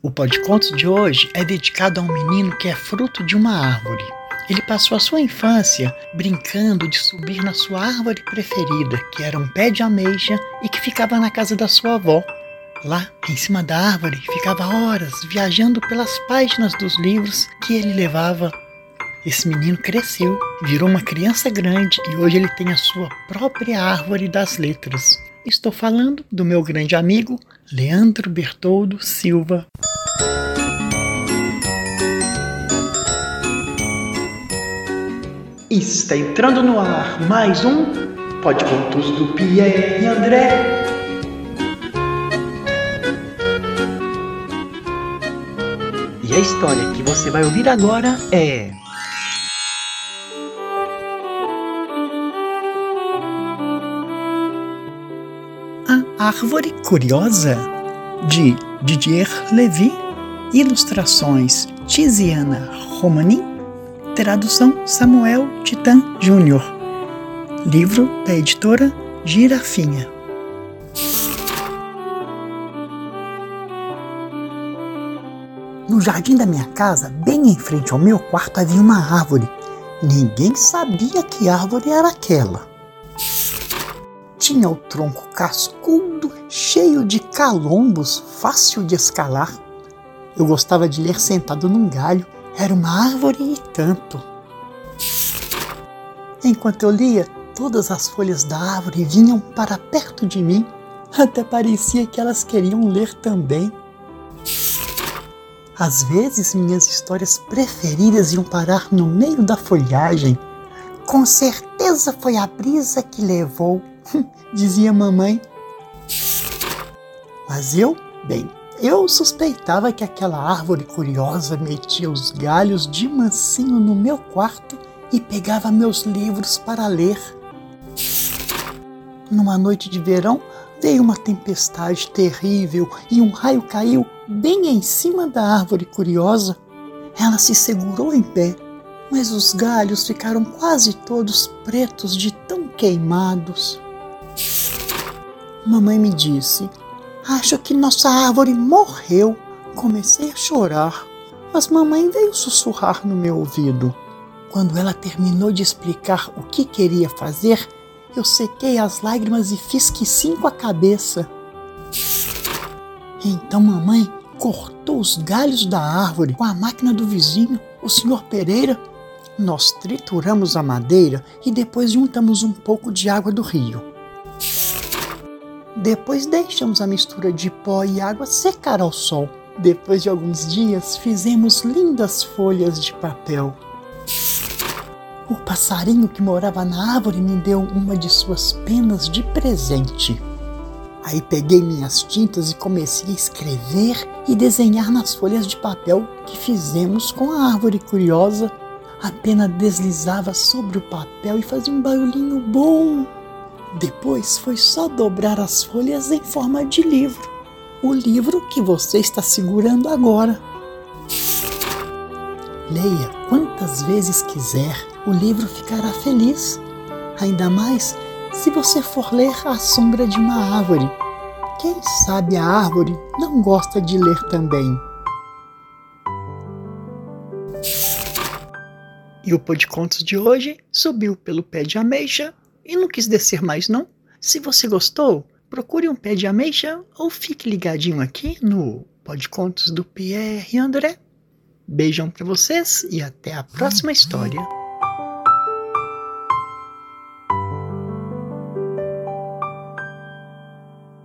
O Pó de Contos de hoje é dedicado a um menino que é fruto de uma árvore. Ele passou a sua infância brincando de subir na sua árvore preferida, que era um pé de ameixa e que ficava na casa da sua avó. Lá, em cima da árvore, ficava horas viajando pelas páginas dos livros que ele levava. Esse menino cresceu, virou uma criança grande e hoje ele tem a sua própria árvore das letras. Estou falando do meu grande amigo Leandro Bertoldo Silva. Está entrando no ar mais um Pó de Contos do Pierre e André. E a história que você vai ouvir agora é A Árvore Curiosa, de Didier Levy, ilustrações Tiziana Romani, tradução Samuel Titan Júnior, livro da editora Girafinha. No jardim da minha casa, bem em frente ao meu quarto, havia uma árvore. Ninguém sabia que árvore era aquela. Tinha o tronco cascudo, cheio de calombos, fácil de escalar. Eu gostava de ler sentado num galho. Era uma árvore e tanto. Enquanto eu lia, todas as folhas da árvore vinham para perto de mim. Até parecia que elas queriam ler também. Às vezes, minhas histórias preferidas iam parar no meio da folhagem. Com certeza foi a brisa que levou, dizia mamãe. Mas eu suspeitava que aquela árvore curiosa metia os galhos de mansinho no meu quarto e pegava meus livros para ler. Numa noite de verão, veio uma tempestade terrível e um raio caiu bem em cima da árvore curiosa. Ela se segurou em pé, mas os galhos ficaram quase todos pretos de tão queimados. Mamãe me disse: "Acho que nossa árvore morreu." Comecei a chorar, mas mamãe veio sussurrar no meu ouvido. Quando ela terminou de explicar o que queria fazer, eu sequei as lágrimas e fiz que sim com a cabeça. Então mamãe cortou os galhos da árvore com a máquina do vizinho, o Sr. Pereira. Nós trituramos a madeira e depois juntamos um pouco de água do rio. Depois deixamos a mistura de pó e água secar ao sol. Depois de alguns dias, fizemos lindas folhas de papel. O passarinho que morava na árvore me deu uma de suas penas de presente. Aí peguei minhas tintas e comecei a escrever e desenhar nas folhas de papel que fizemos com a árvore curiosa. A pena deslizava sobre o papel e fazia um barulhinho bom. Depois foi só dobrar as folhas em forma de livro. O livro que você está segurando agora. Leia quantas vezes quiser, o livro ficará feliz. Ainda mais se você for ler à sombra de uma árvore. Quem sabe a árvore não gosta de ler também. E o Pó de Contos de hoje subiu pelo pé de ameixa e não quis descer mais não. Se você gostou, procure um pé de ameixa ou fique ligadinho aqui no Pó de Contos do Pierre e André. Beijão pra vocês e até a próxima história.